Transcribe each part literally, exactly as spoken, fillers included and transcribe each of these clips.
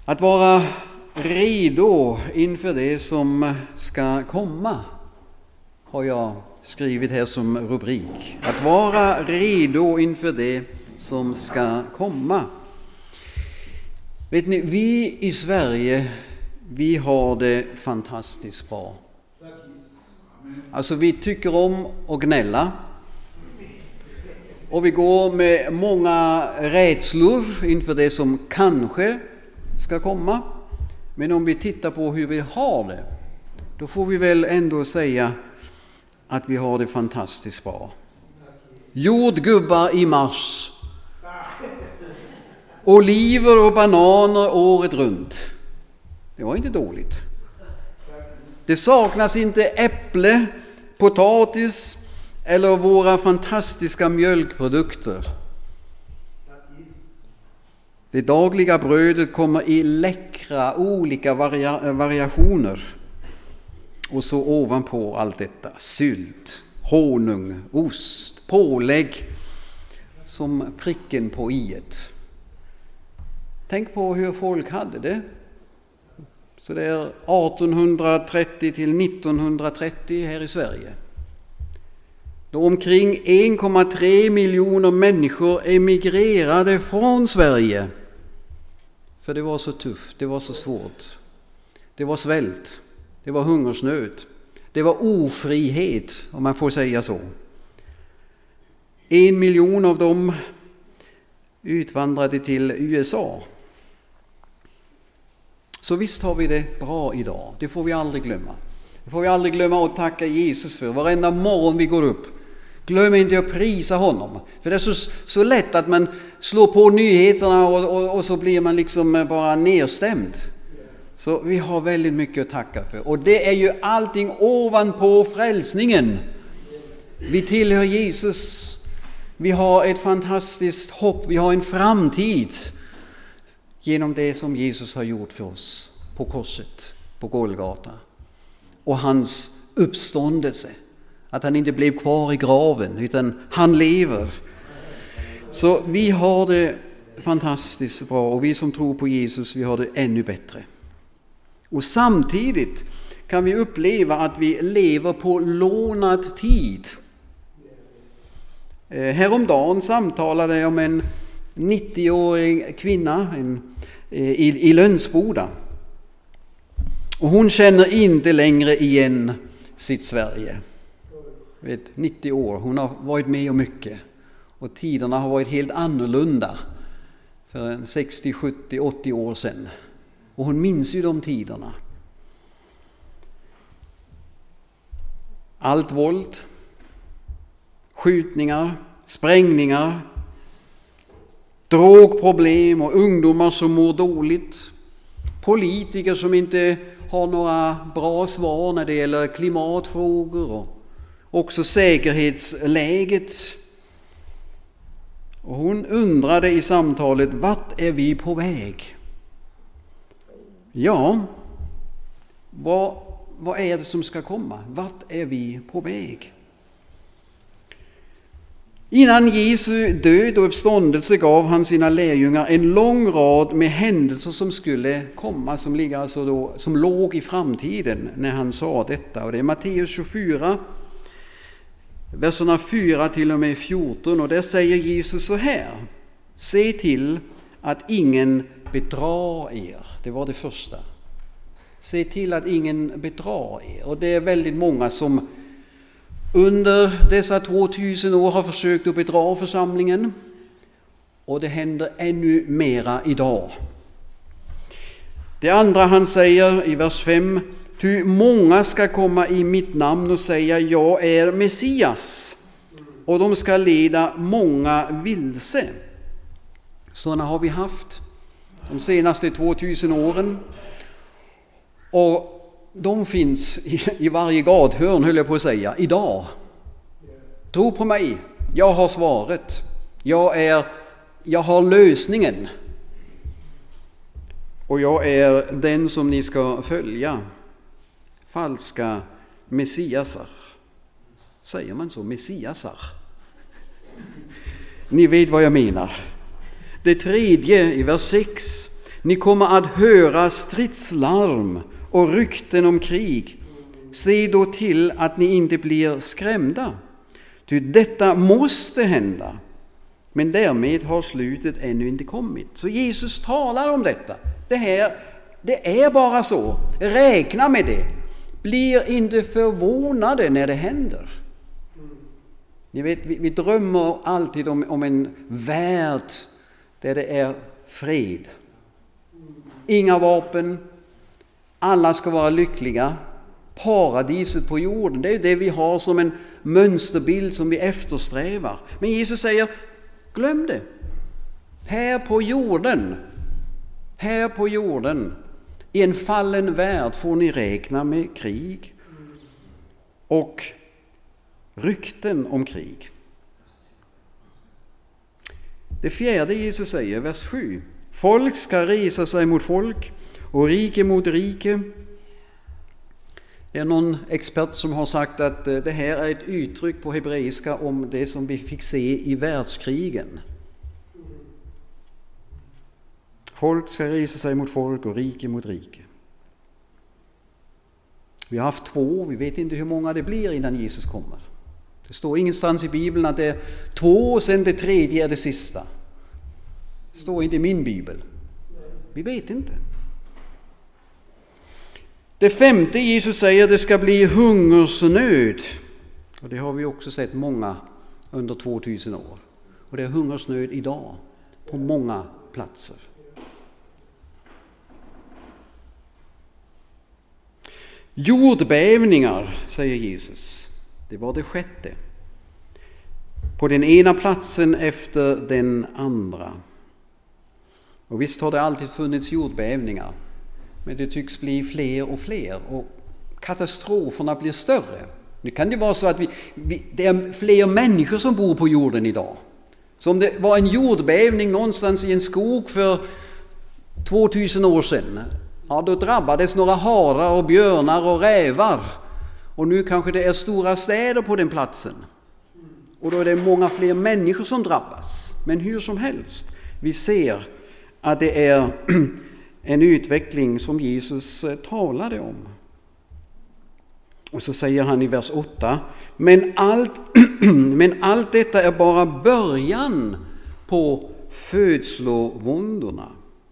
Att vara redo inför det som ska komma har jag skrivit här som rubrik. Att vara redo inför det som ska komma. Vet ni, vi i Sverige, vi har det fantastiskt bra. Alltså vi tycker om att gnälla. Och vi går med många rädslor inför det som kanske ska komma. Men om vi tittar på hur vi har det, då får vi väl ändå säga att vi har det fantastiskt bra. Jordgubbar i mars. Oliver och bananer året runt. Det var inte dåligt. Det saknas inte äpple, potatis eller våra fantastiska mjölkprodukter. Det dagliga brödet kommer i läckra olika varia- variationer. Och så ovanpå allt detta sylt, honung, ost, pålägg som pricken på iet. Tänk på hur folk hade det. Så det är artonhundratrettio till nittonhundratrettio här i Sverige. Då omkring en komma tre miljoner människor emigrerade från Sverige. För det var så tufft, det var så svårt. Det var svält, det var hungersnöd, det var ofrihet, om man får säga så. En miljon av dem utvandrade till U S A. Så visst har vi det bra idag, det får vi aldrig glömma. Det får vi aldrig glömma att tacka Jesus för. Varenda morgon vi går upp, glöm inte att prisa honom. För det är så, så lätt att man slår på nyheterna och, och, och så blir man liksom bara nedstämd. Så vi har väldigt mycket att tacka för. Och det är ju allting ovanpå frälsningen. Vi tillhör Jesus. Vi har ett fantastiskt hopp. Vi har en framtid genom det som Jesus har gjort för oss på korset, på Golgata. Och hans uppståndelse. Att han inte blev kvar i graven utan han lever. Så vi har det fantastiskt bra och vi som tror på Jesus, vi har det ännu bättre. Och samtidigt kan vi uppleva att vi lever på lånad tid. Häromdagen samtalade jag om en nittioårig kvinna en, i, i Lönsboda. Och hon känner inte längre igen sitt Sverige. Vet, nittio år, hon har varit med om mycket. Och tiderna har varit helt annorlunda för sextio, sjuttio, åttio år sedan. Och hon minns ju de tiderna. Allt våld, skjutningar, sprängningar, drogproblem och ungdomar som mår dåligt. Politiker som inte har några bra svar när det gäller klimatfrågor och också säkerhetsläget. Och hon undrade i samtalet, vart är vi på väg? Ja, vad, vad är det som ska komma? Vart är vi på väg? Innan Jesu död och uppståndelse gav han sina lärjungar en lång rad med händelser som skulle komma, som, ligger alltså då, som låg i framtiden när han sa detta. Och det är Matteus tjugofyra, verserna fyra till och med fjorton, och där säger Jesus så här: se till att ingen bedrar er. Det var det första. Se till att ingen bedrar er. Och det är väldigt många som under dessa tvåtusen år har försökt att bedra församlingen. Och det händer ännu mera idag. Det andra han säger i vers fem: ty många ska komma i mitt namn och säga jag är Messias. Och de ska leda många vilse. Sådana har vi haft de senaste tvåtusen åren. Och de finns i, i varje gathörn, höll jag på att säga, idag. Tro på mig, jag har svaret. Jag, är, jag har lösningen. Och jag är den som ni ska följa. Falska messiasar. Säger man så? Messiasar? Ni vet vad jag menar. Det tredje i vers sex. Ni kommer att höra stridslarm och rykten om krig. Se då till att ni inte blir skrämda. Ty detta måste hända. Men därmed har slutet ännu inte kommit. Så Jesus talar om detta. Det här, det är bara så. Räkna med det. Blir inte förvånade när det händer. Ni vet, vi, vi drömmer alltid om, om en värld där det är fred. Inga vapen. Alla ska vara lyckliga. Paradiset på jorden. Det är det vi har som en mönsterbild som vi eftersträvar. Men Jesus säger, glöm det. Här på jorden, här på jorden, i en fallen värld får ni räkna med krig och rykten om krig. Det fjärde Jesus säger, vers sju. Folk ska resa sig mot folk och rike mot rike. Det är någon expert som har sagt att det här är ett uttryck på hebreiska om det som vi fick se i världskrigen. Folk ska resa sig mot folk och rike mot rike. Vi har haft två, vi vet inte hur många det blir innan Jesus kommer. Det står ingenstans i Bibeln att det är två och sen det tredje är det sista. Det står inte i min bibel. Vi vet inte. Det femte Jesus säger, det ska bli hungersnöd. Och det har vi också sett många under tvåtusen år. Och det är hungersnöd idag på många platser. Jordbävningar, säger Jesus. Det var det sjätte. På den ena platsen efter den andra. Och visst har det alltid funnits jordbävningar. Men det tycks bli fler och fler. Och katastroferna blir större. Nu kan det vara så att vi, vi, det är fler människor som bor på jorden idag. Så om det var en jordbävning någonstans i en skog för tvåtusen år sedan. Ja, då drabbades några harar och björnar och rävar. Och nu kanske det är stora städer på den platsen. Och då är det många fler människor som drabbas. Men hur som helst, vi ser att det är en utveckling som Jesus talade om. Och så säger han i vers åtta, men allt, men allt detta är bara början på födslovåndorna.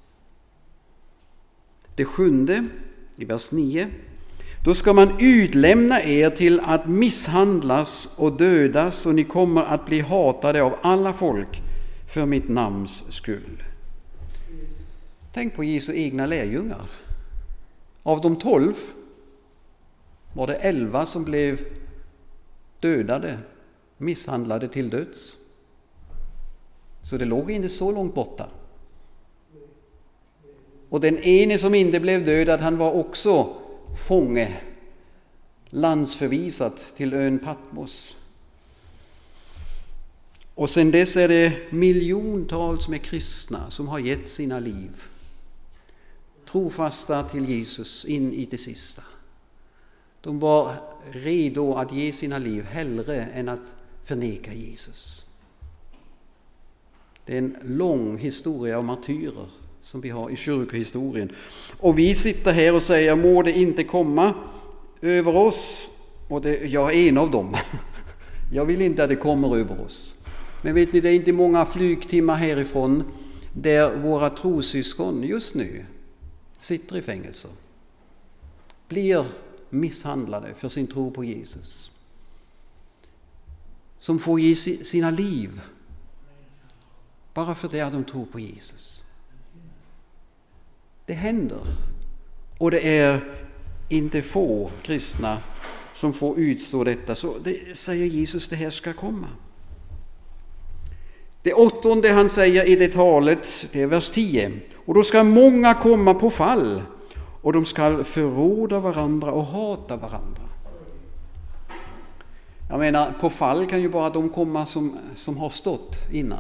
Det sjunde, i vers nio, då ska man utlämna er till att misshandlas och dödas, och ni kommer att bli hatade av alla folk för mitt namns skull. Tänk på Jesu egna lärjungar. Av de tolv var det elva som blev dödade, misshandlade till döds. Så det låg inte så långt borta. Och den ene som inte blev dödad, han var också fånge, landsförvisat till ön Patmos. Och sen dess är det miljontals med kristna som har gett sina liv trofasta till Jesus in i det sista. De var redo att ge sina liv hellre än att förneka Jesus. Det är en lång historia av martyrer som vi har i kyrkohistorien. Och vi sitter här och säger, må det inte komma över oss. Och det, jag är en av dem. Jag vill inte att det kommer över oss. Men vet ni, det är inte många flygtimmar härifrån där våra trosyskon just nu sitter i fängelse. Blir misshandlade för sin tro på Jesus. Som får ge sina liv bara för det att de tror på Jesus. Det händer. Och det är inte få kristna som får utstå detta. Så det säger Jesus, det här ska komma. Det åttonde han säger i det talet, det är vers tio. Och då ska många komma på fall, och de ska förråda varandra och hata varandra. Jag menar, på fall kan ju bara de komma som, som har stått innan.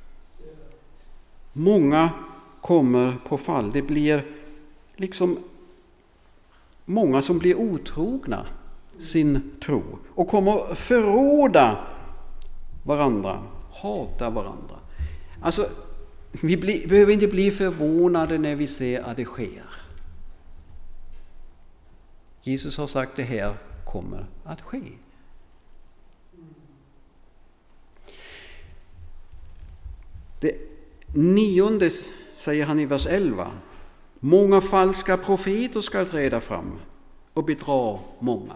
Många kommer på fall. Det blir liksom många som blir otrogna sin tro och kommer förråda varandra, hata varandra. Alltså, vi bli, behöver inte bli förvånade när vi ser att det sker. Jesus har sagt det här kommer att ske. Det nionde säger han i vers elva. Många falska profeter ska träda fram och bedra många.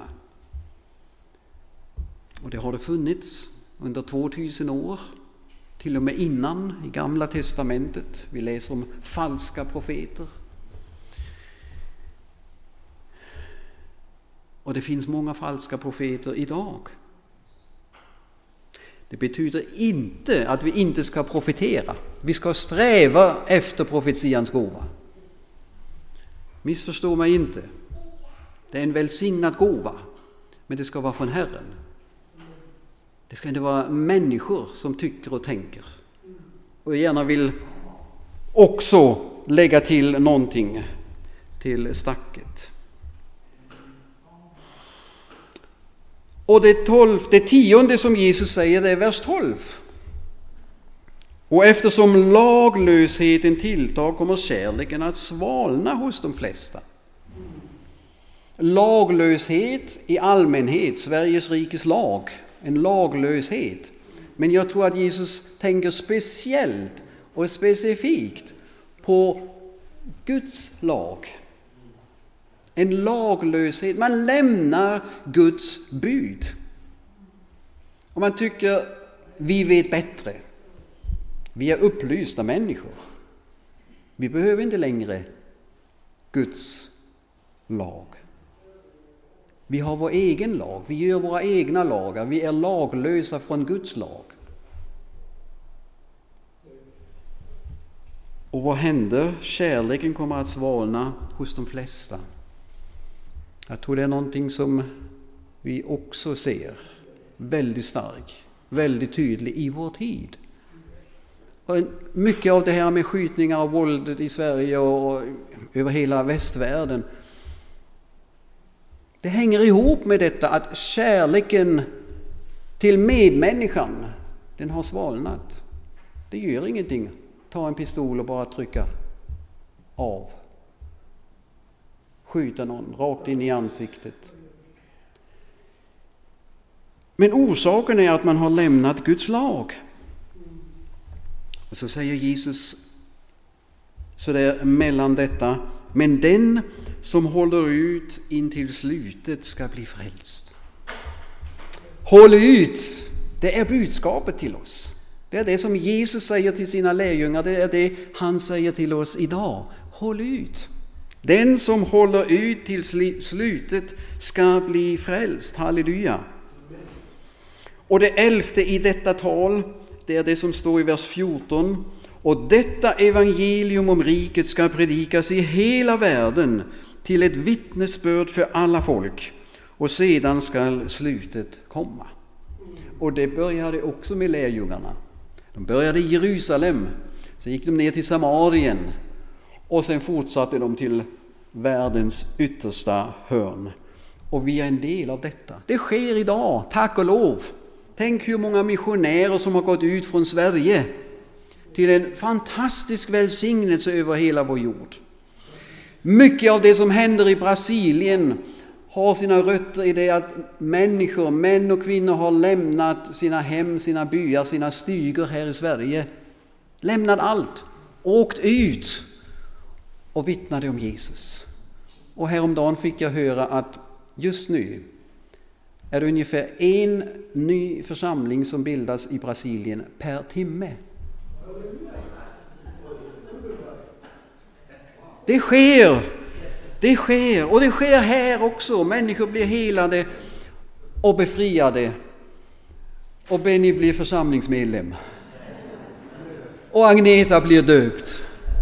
Och det har det funnits under tvåtusen år. Till och med innan i Gamla testamentet. Vi läser om falska profeter. Och det finns många falska profeter idag. Det betyder inte att vi inte ska profetera. Vi ska sträva efter profetians gåva. Missförstå mig inte. Det är en välsignad gåva. Men det ska vara från Herren. Det ska inte vara människor som tycker och tänker. Och gärna vill också lägga till någonting till stacket. Och det, tolv, det tionde som Jesus säger, det är vers tolv. Och eftersom laglösheten tilltar kommer kärleken att svalna hos de flesta. Laglöshet i allmänhet, Sveriges rikes lag, en laglöshet. Men jag tror att Jesus tänker speciellt och specifikt på Guds lag. En laglöshet. Man lämnar Guds bud. Och man tycker vi vet bättre. Vi är upplysta människor. Vi behöver inte längre Guds lag. Vi har vår egen lag. Vi gör våra egna lagar. Vi är laglösa från Guds lag. Och vad händer? Kärleken kommer att svalna hos de flesta. Jag tror det är någonting som vi också ser väldigt stark, väldigt tydlig i vår tid. Och mycket av det här med skjutningar och våldet i Sverige och över hela västvärlden, det hänger ihop med detta att kärleken till medmänniskan, den har svalnat. Det gör ingenting. Ta en pistol och bara trycka av. Skjuta någon rakt in i ansiktet. Men orsaken är att man har lämnat Guds lag. Och så säger Jesus så där mellan detta. Men den som håller ut in till slutet ska bli frälst. Håll ut, det är budskapet till oss. Det är det som Jesus säger till sina lärjungar. Det är det han säger till oss idag. Håll ut. Den som håller ut till slutet ska bli frälst. Halleluja. Och det elfte i detta tal, det är det som står i vers fjorton. Och detta evangelium om riket ska predikas i hela världen till ett vittnesbörd för alla folk. Och sedan ska slutet komma. Och det började också med lärjungarna. De började i Jerusalem, så gick de ner till Samarien och sen fortsatte de till världens yttersta hörn. Och vi är en del av detta. Det sker idag, tack och lov. Tänk hur många missionärer som har gått ut från Sverige till en fantastisk välsignelse över hela vår jord. Mycket av det som händer i Brasilien har sina rötter i det att människor, män och kvinnor har lämnat sina hem, sina byar, sina stugor här i Sverige. Lämnat allt, åkt ut och vittnade om Jesus. Och häromdagen fick jag höra att just nu är det ungefär en ny församling som bildas i Brasilien per timme. Det sker, det sker och det sker här också. Människor blir helade och befriade och Benny blir församlingsmedlem och Agneta blir döpt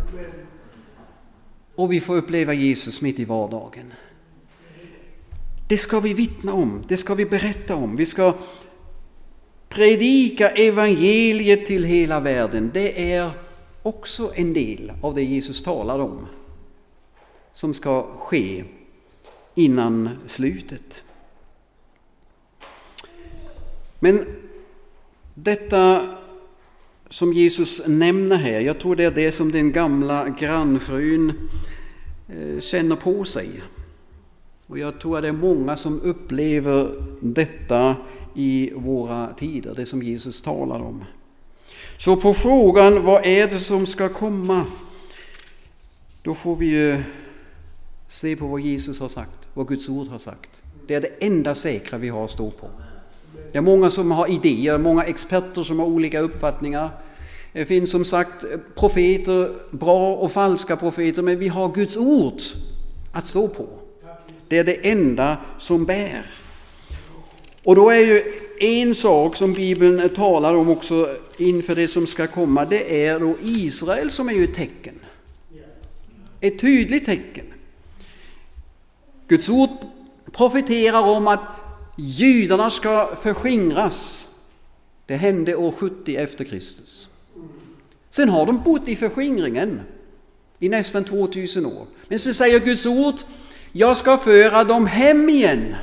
och vi får uppleva Jesus mitt i vardagen. Det ska vi vittna om, det ska vi berätta om. Vi ska predika evangeliet till hela världen. Det är också en del av det Jesus talar om som ska ske innan slutet. Men detta som Jesus nämner här, jag tror det är det som den gamla grannfrun känner på sig. Och jag tror att det är många som upplever detta i våra tider, det som Jesus talar om. Så på frågan, vad är det som ska komma? Då får vi ju se på vad Jesus har sagt, vad Guds ord har sagt. Det är det enda säkra vi har att stå på. Det är många som har idéer, många experter som har olika uppfattningar. Det finns som sagt profeter, bra och falska profeter, men vi har Guds ord att stå på. Det är det enda som bär. Och då är ju en sak som Bibeln talar om också inför det som ska komma, det är då Israel som är ju ett tecken. Ett tydligt tecken. Guds ord profeterar om att judarna ska förskingras. Det hände år sjuttio efter Kristus. Sen har de bott i förskingringen i nästan tvåtusen år. Men så säger Guds ord, jag ska föra dem hem igen.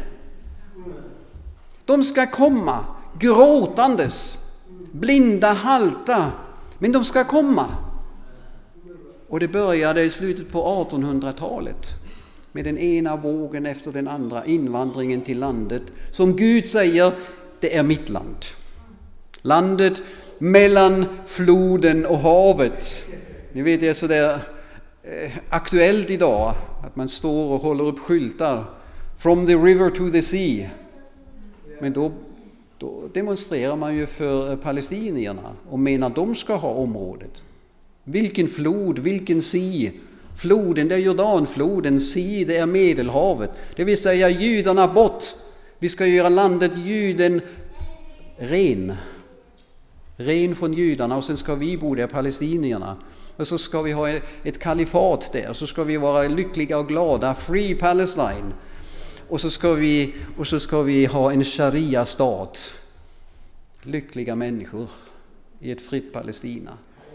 De ska komma gråtandes, blinda, halta, men de ska komma. Och det började i slutet på artonhundratalet med den ena vågen efter den andra, invandringen till landet. Som Gud säger, det är mitt land. Landet mellan floden och havet. Ni vet, det är så där eh, aktuellt idag att man står och håller upp skyltar. From the river to the sea. Men då, då demonstrerar man ju för palestinierna och menar att de ska ha området. Vilken flod, vilken sea? Floden, det är Jordanfloden, sea, det är Medelhavet. Det vill säga judarna bort. Vi ska göra landet juden ren. Ren från judarna, och sen ska vi bo där, palestinierna. Och så ska vi ha ett kalifat där, så ska vi vara lyckliga och glada, free Palestine. Och så ska vi, och så ska vi ha en sharia-stat. Lyckliga människor i ett fritt Palestina.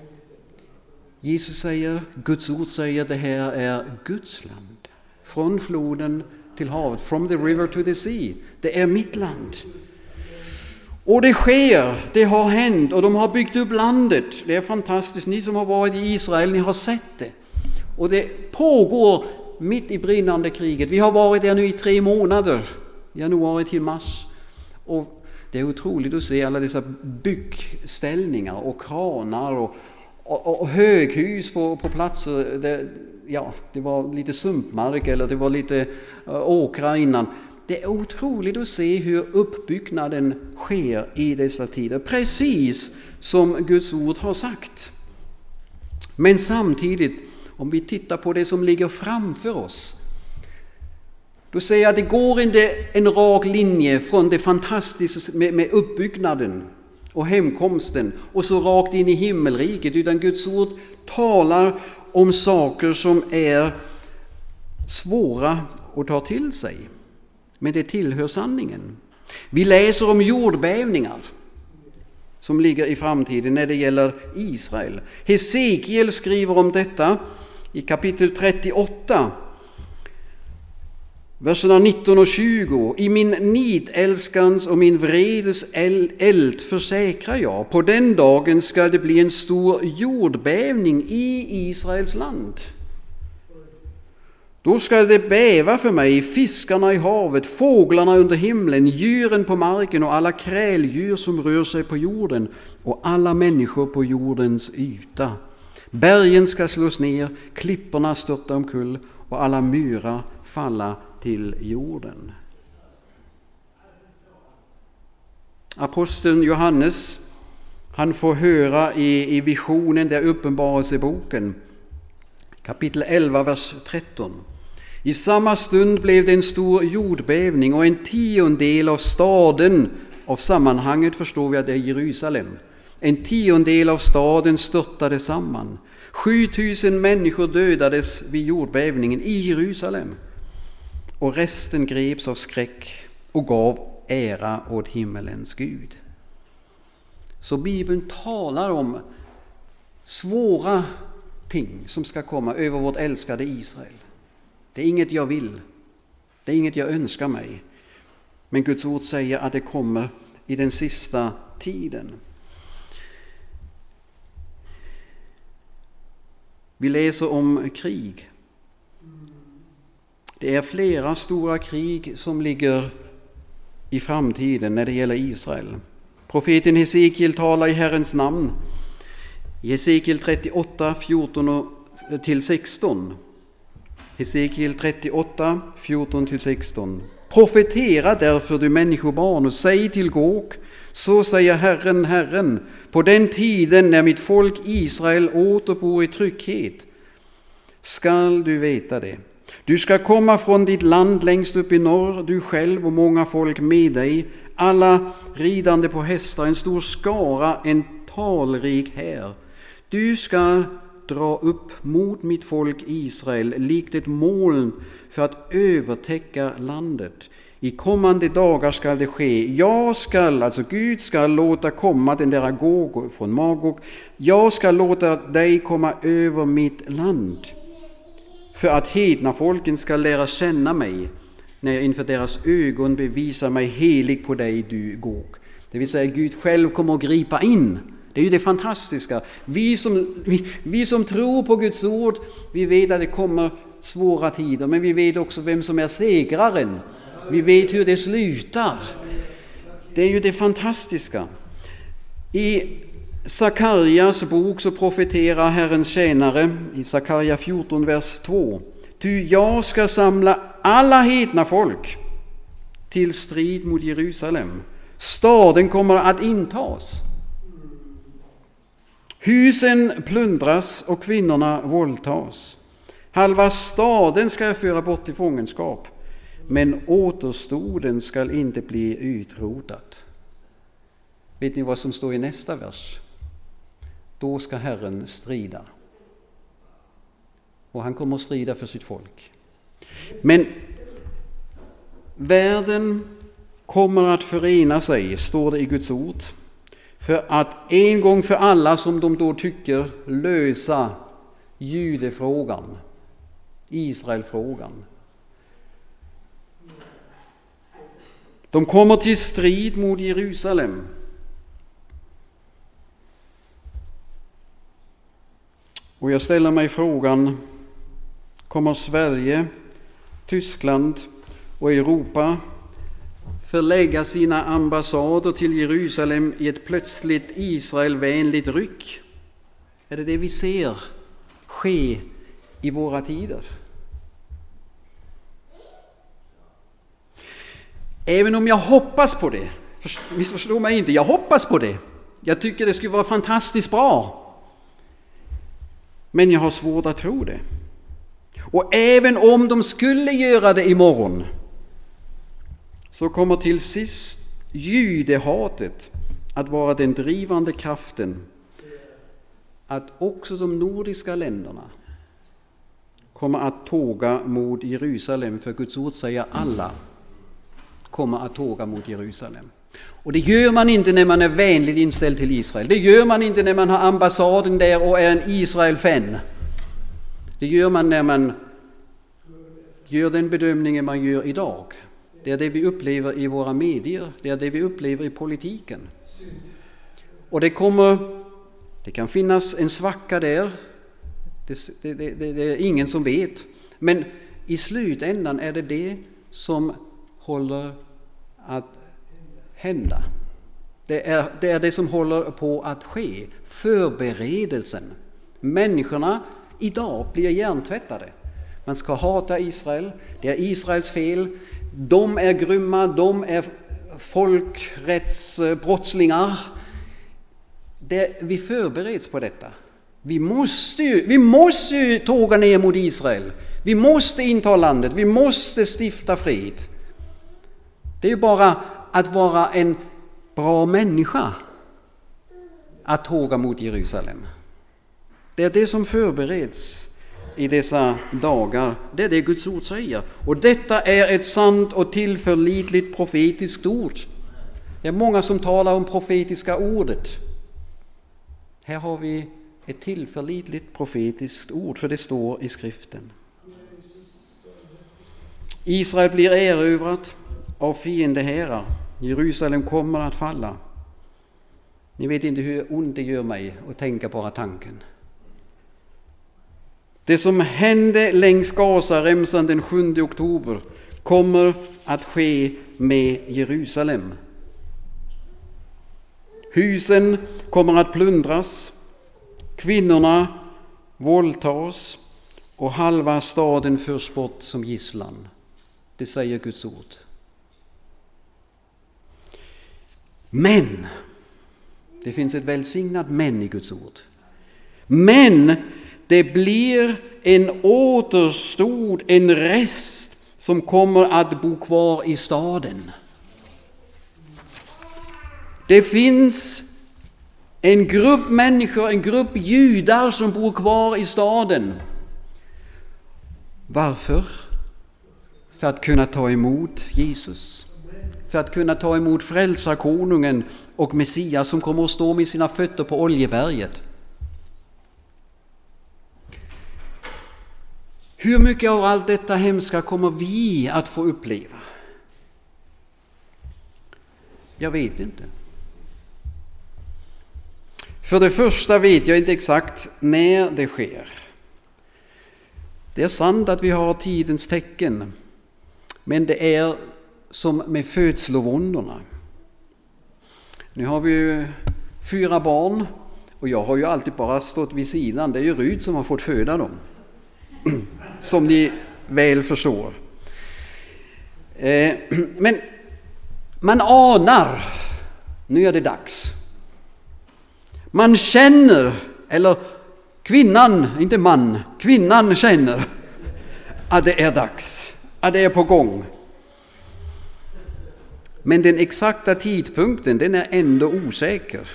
Jesus säger, Guds ord säger, det här är Guds land. Från floden till havet, from the river to the sea. Det är mitt land. Och det sker, det har hänt, och de har byggt upp landet. Det är fantastiskt, ni som har varit i Israel, ni har sett det. Och det pågår mitt i brinnande kriget. Vi har varit där nu i tre månader, januari till mars. Och det är otroligt att se alla dessa byggställningar och kranar och, och, och höghus på, på platser. Det, ja, det var lite sumpmark eller det var lite uh, åkrar innan. Det är otroligt att se hur uppbyggnaden sker i dessa tider. Precis som Guds ord har sagt. Men samtidigt, om vi tittar på det som ligger framför oss, då säger jag att det går inte en rak linje från det fantastiska med, med uppbyggnaden och hemkomsten och så rakt in i himmelriket, utan Guds ord talar om saker som är svåra att ta till sig. Men det tillhör sanningen. Vi läser om jordbävningar som ligger i framtiden när det gäller Israel. Hesekiel skriver om detta i kapitel trettioåtta, verserna nitton och tjugo. I min nitälskans och min vredes eld försäkrar jag, på den dagen ska det bli en stor jordbävning i Israels land. Då ska det bäva för mig, fiskarna i havet, fåglarna under himlen, djuren på marken och alla kräldjur som rör sig på jorden och alla människor på jordens yta. Bergen ska slås ner, klipporna störta omkull och alla myrar falla till jorden. Aposteln Johannes, han får höra i, i visionen där Uppenbarelseboken, kapitel elva, vers tretton. I samma stund blev det en stor jordbävning och en tiondel av staden, av sammanhanget förstår vi att det är Jerusalem, en tiondel av staden störtade samman. sjutusen människor dödades vid jordbävningen i Jerusalem, och resten greps av skräck och gav ära åt himmelens Gud. Så Bibeln talar om svåra ting som ska komma över vårt älskade Israel. Det är inget jag vill, det är inget jag önskar mig, men Guds ord säger att det kommer i den sista tiden. Vi läser om krig. Det är flera stora krig som ligger i framtiden när det gäller Israel. Profeten Hesekiel talar i Herrens namn. I Hesekiel trettioåtta, fjorton till sexton. Hesekiel trettioåtta, fjorton till sexton. Profetera därför, du människobarn, och säg till Gog, så säger Herren, Herren, på den tiden när mitt folk Israel återbor i trygghet, skall du veta det. Du ska komma från ditt land längst upp i norr, du själv och många folk med dig, alla ridande på hästar, en stor skara, en talrik här. Du ska dra upp mot mitt folk Israel likt ett moln för att övertäcka landet. I kommande dagar ska det ske. Jag skall, alltså Gud ska låta komma den där Gog från Magog. Jag ska låta dig komma över mitt land, för att hedna folken ska lära känna mig när jag inför deras ögon bevisar mig helig på dig, du Gog. Det vill säga Gud själv kommer att gripa in. Det är ju det fantastiska. Vi som, vi, vi som tror på Guds ord, vi vet att det kommer svåra tider, men vi vet också vem som är segraren. Vi vet hur det slutar. Det är ju det fantastiska. I Sakarias bok så profeterar Herrens tjänare i Sakaria fjorton, vers två. Ty jag ska samla alla hedna folk till strid mot Jerusalem. Staden kommer att intas. Husen plundras och kvinnorna våldtas. Halva staden ska jag föra bort i fångenskap, men återstoden ska inte bli utrotat. Vet ni vad som står i nästa vers? Då ska Herren strida. Och han kommer att strida för sitt folk. Men världen kommer att förena sig, står det i Guds ord, för att en gång för alla, som de då tycker, lösa judefrågan, Israelfrågan. De kommer till strid mot Jerusalem. Och jag ställer mig frågan, kommer Sverige, Tyskland och Europa förlägga sina ambassader till Jerusalem i ett plötsligt Israelvänligt ryck? Är det det vi ser ske i våra tider? Även om jag hoppas på det, missförstå mig inte, jag hoppas på det. Jag tycker det skulle vara fantastiskt bra. Men jag har svårt att tro det. Och även om de skulle göra det imorgon, så kommer till sist judehatet att vara den drivande kraften, att också de nordiska länderna kommer att tåga mot Jerusalem, för Guds ord säger alla kommer att tåga mot Jerusalem. Och det gör man inte när man är vänligt inställd till Israel. Det gör man inte när man har ambassaden där och är en Israel-fan. Det gör man när man gör den bedömningen man gör idag. Det är det vi upplever i våra medier. Det är det vi upplever i politiken. Och det kommer, det kan finnas en svacka där. Det, det, det, det är ingen som vet. Men i slutändan är det det som håller att hända. Det är, det är det som håller på att ske. Förberedelsen. Människorna idag blir hjärntvättade. Man ska hata Israel. Det är Israels fel. De är grymma. De är folkrättsbrottslingar. Det, vi förbereds på detta. Vi måste ju, vi måste ju tåga ner mot Israel. Vi måste inta landet. Vi måste stifta fred. Det är ju bara att vara en bra människa att tåga mot Jerusalem. Det är det som förbereds i dessa dagar. Det är det Guds ord säger. Och detta är ett sant och tillförlitligt profetiskt ord. Det är många som talar om profetiska ordet. Här har vi ett tillförlitligt profetiskt ord, för det står i skriften. Israel blir erövrat av fiendehärar. Jerusalem kommer att falla. Ni vet inte hur ont det gör mig att tänka bara tanken. Det som hände längs Gazaremsan den sjunde oktober kommer att ske med Jerusalem. Husen kommer att plundras, kvinnorna våldtas och halva staden förs bort som gisslan. Det säger Guds ord. Men, det finns ett välsignat men i Guds ord. Men det blir en återstod, en rest som kommer att bo kvar i staden. Det finns en grupp människor, en grupp judar som bor kvar i staden. Varför? För att kunna ta emot Jesus. För att kunna ta emot frälsarkonungen och Messias som kommer att stå med sina fötter på Oljeberget. Hur mycket av allt detta hemska kommer vi att få uppleva? Jag vet inte. För det första vet jag inte exakt när det sker. Det är sant att vi har tidens tecken, men det är som med födslovåndorna. Nu har vi ju fyra barn och jag har ju alltid bara stått vid sidan. Det är ju Ryd som har fått föda dem, som ni väl förstår. Men man anar, nu är det dags. Man känner, eller kvinnan, inte man, kvinnan känner att det är dags, att det är på gång. Men den exakta tidpunkten, den är ändå osäker.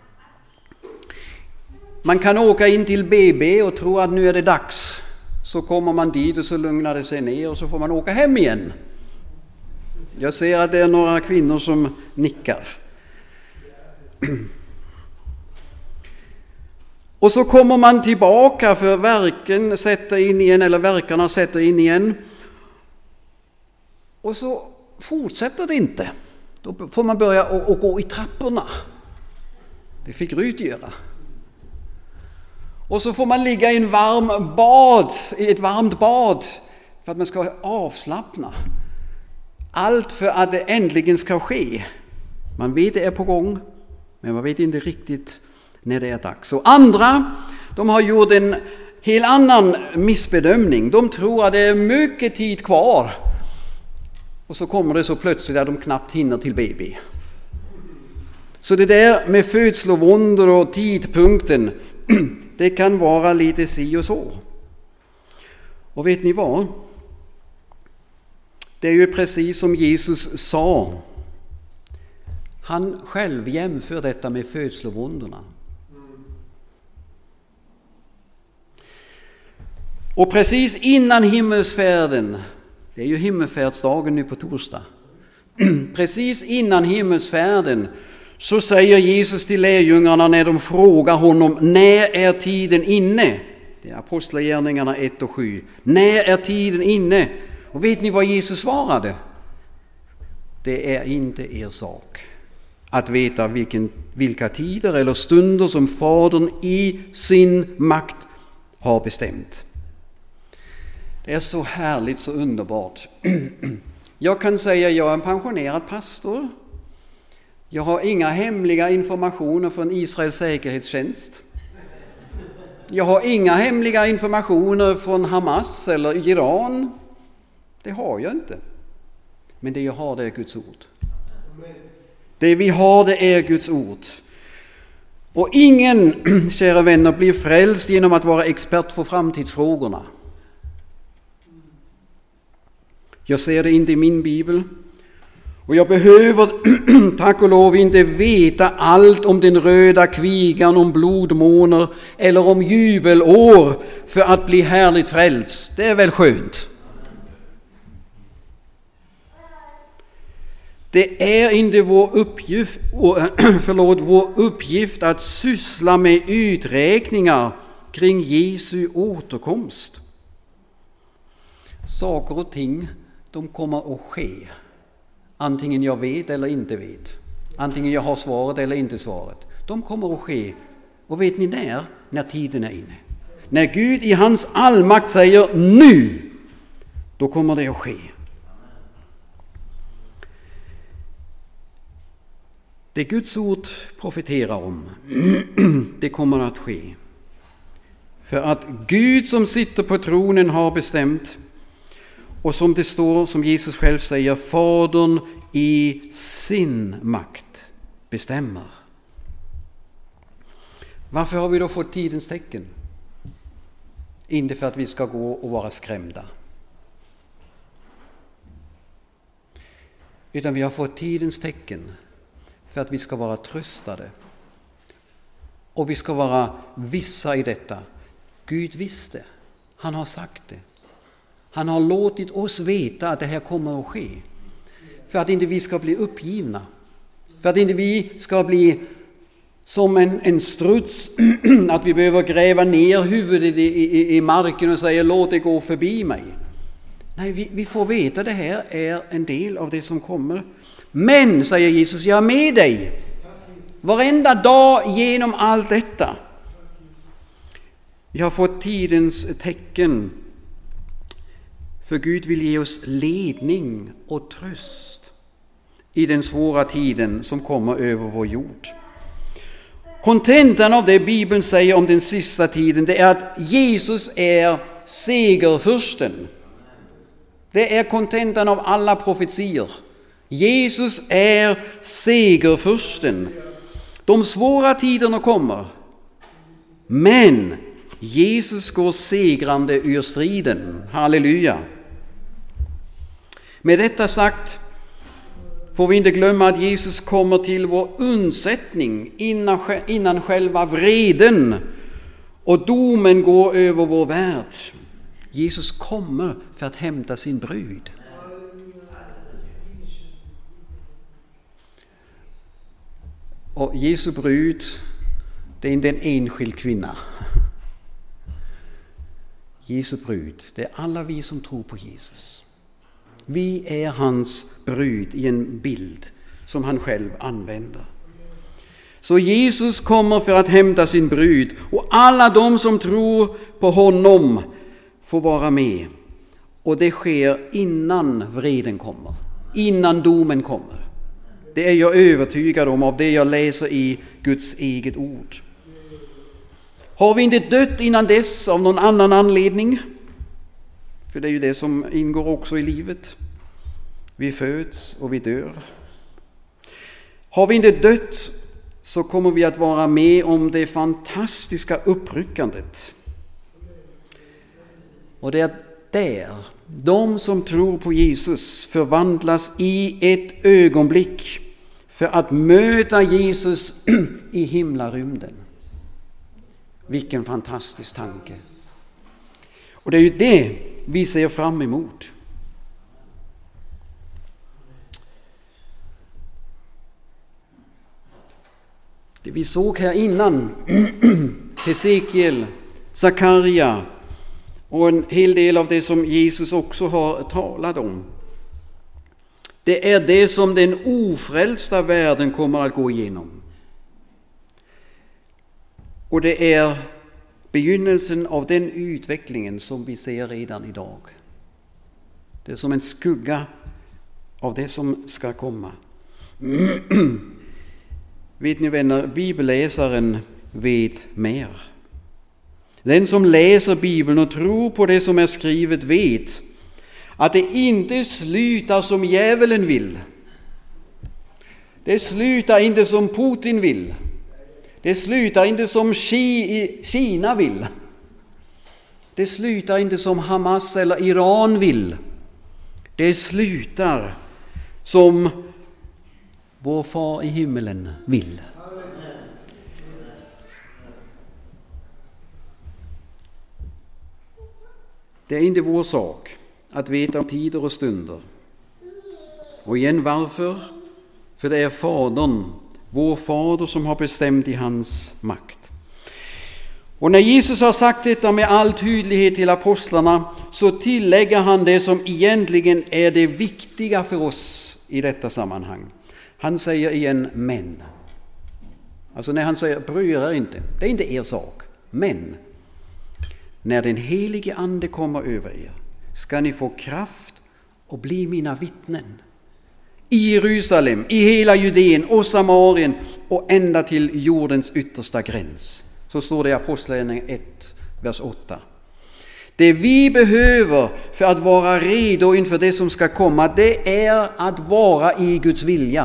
Man kan åka in till B B och tro att nu är det dags. Så kommer man dit och så lugnar det sig ner och så får man åka hem igen. Jag ser att det är några kvinnor som nickar. Och så kommer man tillbaka för verken sätter in igen, eller verkarna sätter in igen. Och så fortsätter det inte. Då får man börja och, och gå i trapporna. Det fick Ryd göra. Och så får man ligga i en varm bad, i ett varmt bad för att man ska avslappna. Allt för att det äntligen ska ske. Man vet det är på gång, men man vet inte riktigt när det är dags. Och andra, de har gjort en helt annan missbedömning. De tror att det är mycket tid kvar. Och så kommer det så plötsligt att de knappt hinner till B B. Så det där med födslovåndor och tidpunkten, det kan vara lite si och så. Och vet ni vad? Det är ju precis som Jesus sa. Han själv jämför detta med födslovåndorna. Och precis innan himmelsfärden, det är ju himmelfärdsdagen nu på torsdag. Precis innan himmelsfärden så säger Jesus till lärjungarna när de frågar honom, när är tiden inne? Det är Apostlagärningarna ett och sju. När är tiden inne? Och vet ni vad Jesus svarade? Det är inte er sak att veta vilken, vilka tider eller stunder som Fadern i sin makt har bestämt. Det är så härligt, så underbart. Jag kan säga att jag är en pensionerad pastor. Jag har inga hemliga informationer från Israels säkerhetstjänst. Jag har inga hemliga informationer från Hamas eller Iran. Det har jag inte. Men det jag har, det är Guds ord. Det vi har, det är Guds ord. Och ingen, kära vänner, blir frälst genom att vara expert på framtidsfrågorna. Jag ser det inte i min bibel. Och jag behöver, tack och lov, inte veta allt om den röda kvigan, om blodmåner eller om jubelår för att bli härligt frälst. Det är väl skönt. Det är inte vår uppgift, förlåt, vår uppgift att syssla med uträkningar kring Jesu återkomst. Saker och ting, de kommer att ske. Antingen jag vet eller inte vet. Antingen jag har svaret eller inte svaret. De kommer att ske. Och vet ni när? När tiden är inne. När Gud i hans allmakt säger nu, då kommer det att ske. Det Guds ord profeterar om, det kommer att ske. För att Gud som sitter på tronen har bestämt, och som det står, som Jesus själv säger, Fadern i sin makt bestämmer. Varför har vi då fått tidens tecken? Inte för att vi ska gå och vara skrämda. Utan vi har fått tidens tecken för att vi ska vara tröstade. Och vi ska vara vissa i detta. Gud visste. Han har sagt det. Han har låtit oss veta att det här kommer att ske. För att inte vi ska bli uppgivna. För att inte vi ska bli som en, en struts. Att vi behöver gräva ner huvudet i, i, i marken och säga låt det gå förbi mig. Nej, vi, vi får veta att det här är en del av det som kommer. Men, säger Jesus, jag är med dig. Varenda dag genom allt detta. Vi har fått tidens tecken. För Gud vill ge oss ledning och tröst i den svåra tiden som kommer över vår jord. Kontentan av det Bibeln säger om den sista tiden, det är att Jesus är segerfursten. Det är kontentan av alla profetier. Jesus är segerfursten. De svåra tiderna kommer. Men Jesus går segrande ur striden. Halleluja. Med detta sagt får vi inte glömma att Jesus kommer till vår undsättning innan, innan själva vreden och domen går över vår värld. Jesus kommer för att hämta sin brud. Och Jesu brud, det är inte en enskild kvinna. Jesu brud, det är alla vi som tror på Jesus. Vi är hans brud i en bild som han själv använder. Så Jesus kommer för att hämta sin brud, och alla de som tror på honom får vara med. Och det sker innan vreden kommer, innan domen kommer. Det är jag övertygad om av det jag läser i Guds eget ord. Har vi inte dött innan dess av någon annan anledning? För det är ju det som ingår också i livet. Vi föds och vi dör. Har vi inte dött så kommer vi att vara med om det fantastiska uppryckandet. Och det är där de som tror på Jesus förvandlas i ett ögonblick för att möta Jesus i himlarymden. Vilken fantastisk tanke. Och det är ju det vi ser fram emot. Det vi såg här innan, Hesekiel, Zakaria och en hel del av det som Jesus också har talat om. Det är det som den ofrälsta världen kommer att gå igenom. Och det är begynnelsen av den utvecklingen som vi ser redan idag. Det är som en skugga av det som ska komma. Vet ni vänner, bibelläsaren vet mer. Den som läser Bibeln och tror på det som är skrivet vet att det inte slutar som djävulen vill. Det slutar inte som Putin vill. Det slutar inte som Kina vill. Det slutar inte som Hamas eller Iran vill. Det slutar som vår far i himmelen vill. Det är inte vår sak att veta om tider och stunder. Och igen varför? För det är Fadern, vår Fader, som har bestämt i hans makt. Och när Jesus har sagt detta med all tydlighet till apostlarna, så tillägger han det som egentligen är det viktiga för oss i detta sammanhang. Han säger igen men. Alltså när han säger bry er inte, det är inte er sak, men. när den helige ande kommer över er, ska ni få kraft och bli mina vittnen. I Jerusalem, i hela Judeen och Samarien och ända till jordens yttersta gräns. Så står det i Apostlagärningarna ett, vers åtta. Det vi behöver för att vara redo inför det som ska komma, det är att vara i Guds vilja.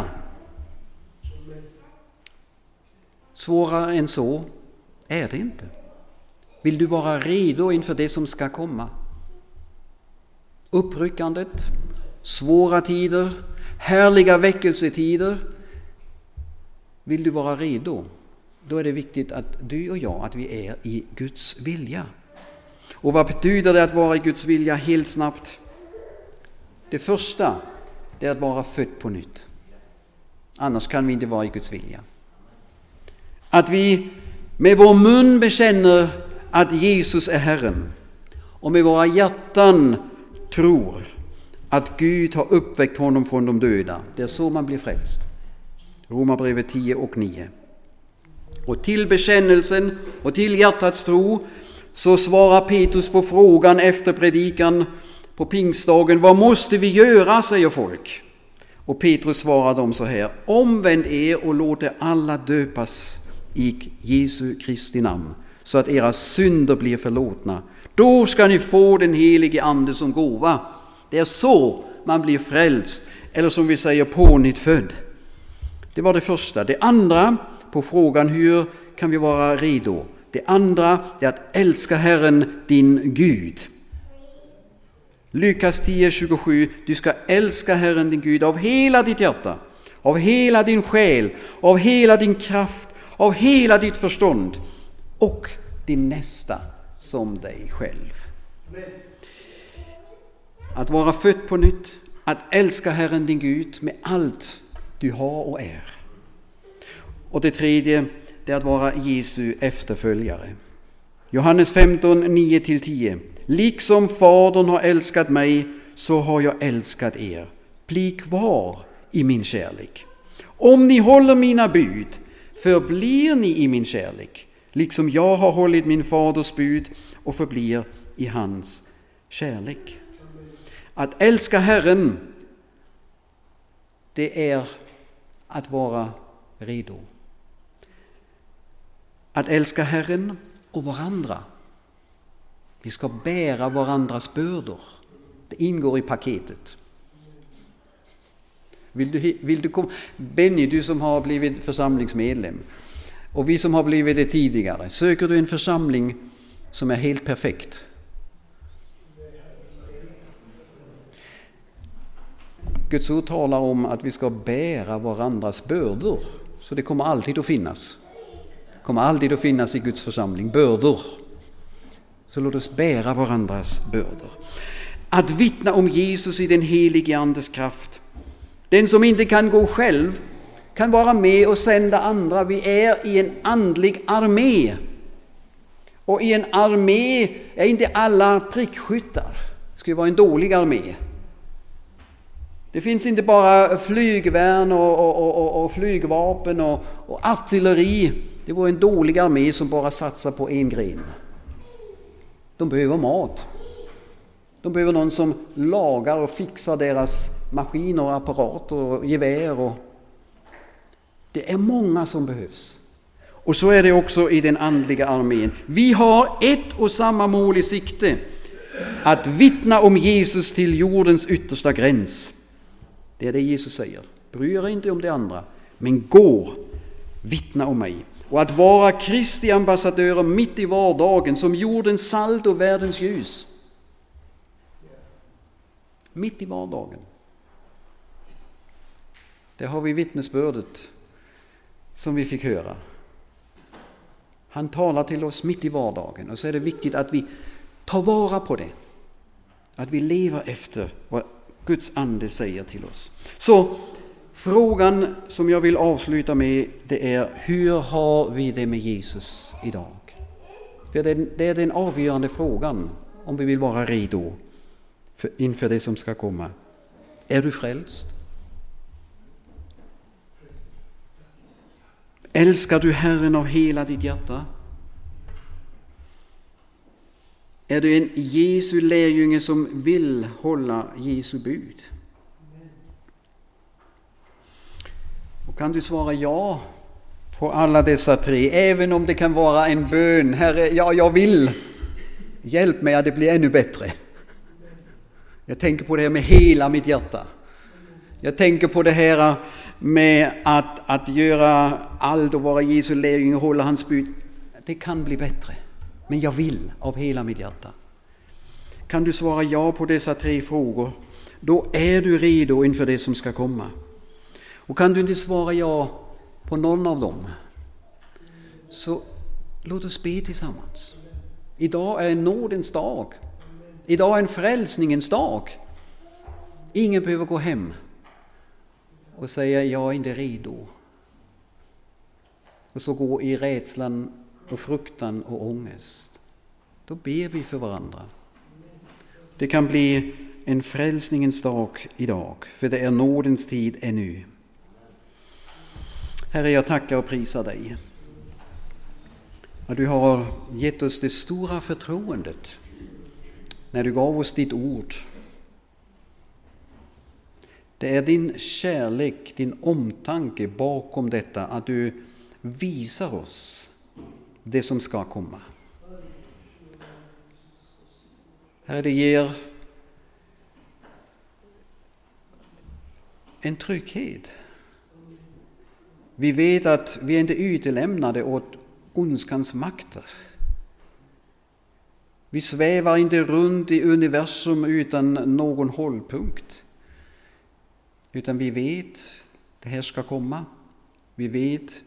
Svårare än så är det inte. Vill du vara redo inför det som ska komma? Uppryckandet, svåra tider, härliga väckelsetider. Vill du vara redo? Då är det viktigt att du och jag, att vi är i Guds vilja. Och vad betyder det att vara i Guds vilja helt snabbt? Det första, det är att vara född på nytt. Annars kan vi inte vara i Guds vilja. Att vi med vår mun bekänner att Jesus är Herren och med våra hjärtan tror att Gud har uppväckt honom från de döda. Det är så man blir frälst. Romarbrevet tio och nio. Och till bekännelsen och till hjärtats tro så svarar Petrus på frågan efter predikan på pingstdagen: vad måste vi göra, säger folk. Och Petrus svarar dem så här: omvänd er och låt er alla döpas i Jesu Kristi namn, så att era synder blir förlåtna. Då ska ni få den helige ande som gåva. Det är så man blir frälst, eller som vi säger, pånyttfödd. Det var det första. Det andra, på frågan hur kan vi vara redo? Det andra är att älska Herren din Gud. Lukas tio tjugosju. Du ska älska Herren din Gud av hela ditt hjärta, av hela din själ, av hela din kraft, av hela ditt förstånd och din nästa som dig själv. Att vara född på nytt, att älska Herren din Gud med allt du har och är. Och det tredje, det är att vara Jesu efterföljare. Johannes femton nio till tio. Liksom Fadern har älskat mig, så har jag älskat er. Bli kvar i min kärlek. Om ni håller mina bud, förblir ni i min kärlek, liksom jag har hållit min faders bud och förblir i hans kärlek. Att älska Herren, det är att vara redo. Att älska Herren och varandra. Vi ska bära varandras bördor. Det ingår i paketet. Vill du, vill du komma? Benny, du som har blivit församlingsmedlem och vi som har blivit det tidigare, söker du en församling som är helt perfekt? Guds ord talar om att vi ska bära varandras bördor, så det kommer alltid att finnas. Det kommer alltid att finnas i Guds församling bördor. Så låt oss bära varandras bördor. Att vittna om Jesus i den helige Andes kraft. Den som inte kan gå själv kan vara med och sända andra. Vi är i en andlig armé. Och i en armé är inte alla prickskyttar. Det ska ju vara en dålig armé. Det finns inte bara flygvärn och, och, och, och flygvapen och, och artilleri. Det var en dålig armé som bara satsar på en gren. De behöver mat. De behöver någon som lagar och fixar deras maskiner och apparater och gevär. Och det är många som behövs. Och så är det också i den andliga armén. Vi har ett och samma mål i sikte. Att vittna om Jesus till jordens yttersta gräns. Det är det Jesus säger. Bry er inte om det andra, men gå, vittna om mig. Och att vara Kristi ambassadörer mitt i vardagen som jordens salt och världens ljus. Mitt i vardagen. Det har vi vittnesbördet som vi fick höra. Han talar till oss mitt i vardagen, och så är det viktigt att vi tar vara på det. Att vi lever efter vad Guds ande säger till oss. Så frågan som jag vill avsluta med, det är: hur har vi det med Jesus idag? För det är den avgörande frågan om vi vill vara redo för, inför det som ska komma. Är du frälst? Älskar du Herren av hela ditt hjärta? Är du en Jesu lärjunge som vill hålla Jesu bud? Och kan du svara ja på alla dessa tre, även om det kan vara en bön: Herre, ja, jag vill. Hjälp mig att det blir ännu bättre. Jag tänker på det här med hela mitt hjärta. Jag tänker på det här med att, att göra allt och vara Jesu lärjunge och hålla hans bud. Det kan bli bättre, men jag vill av hela mitt hjärta. Kan du svara ja på dessa tre frågor, då är du redo inför det som ska komma. Och kan du inte svara ja på någon av dem, så låt oss be tillsammans. Idag är en nådens dag. Idag är en frälsningens dag. Ingen behöver gå hem och säga jag är inte redo. Och så gå i rädslan och fruktan och ångest. Då ber vi för varandra. Det kan bli en frälsningens dag idag, för det är nådens tid ännu. Herre, jag tackar och prisar dig att du har gett oss det stora förtroendet när du gav oss ditt ord. Det är din kärlek, din omtanke bakom detta, att du visar oss det som ska komma. Herre, det ger en trygghet. Vi vet att vi inte är utelämnade åt ondskans makter. Vi svävar inte runt i universum utan någon hållpunkt. Utan vi vet det här ska komma. Vi vet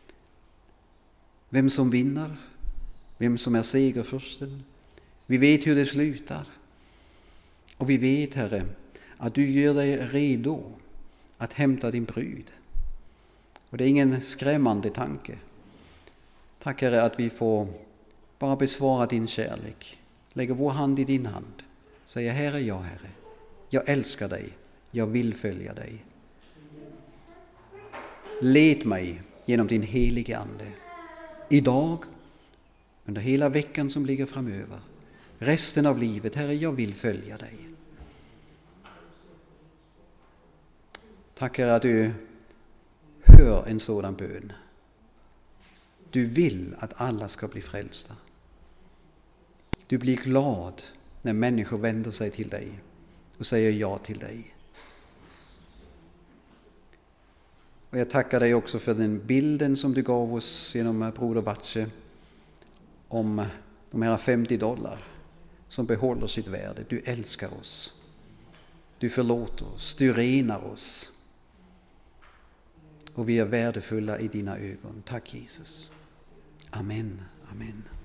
vem som vinner, vem som är segerfursten. Vi vet hur det slutar. Och vi vet, Herre, att du gör dig redo att hämta din brud. Och det är ingen skrämmande tanke. Tack, Herre, att vi får bara besvara din kärlek. Lägga vår hand i din hand. Säga, här är jag, Herre. Jag älskar dig. Jag vill följa dig. Led mig genom din helige ande. Idag, under hela veckan som ligger framöver. Resten av livet, Herre, jag vill följa dig. Tack, Herre, att du hör en sådan bön. Du vill att alla ska bli frälsta. Du blir glad när människor vänder sig till dig och säger ja till dig. Och jag tackar dig också för den bilden som du gav oss genom broder Batche om de här femtio dollar som behåller sitt värde. Du älskar oss. Du förlåter oss. Du renar oss. Och vi är värdefulla i dina ögon. Tack, Jesus. Amen. Amen.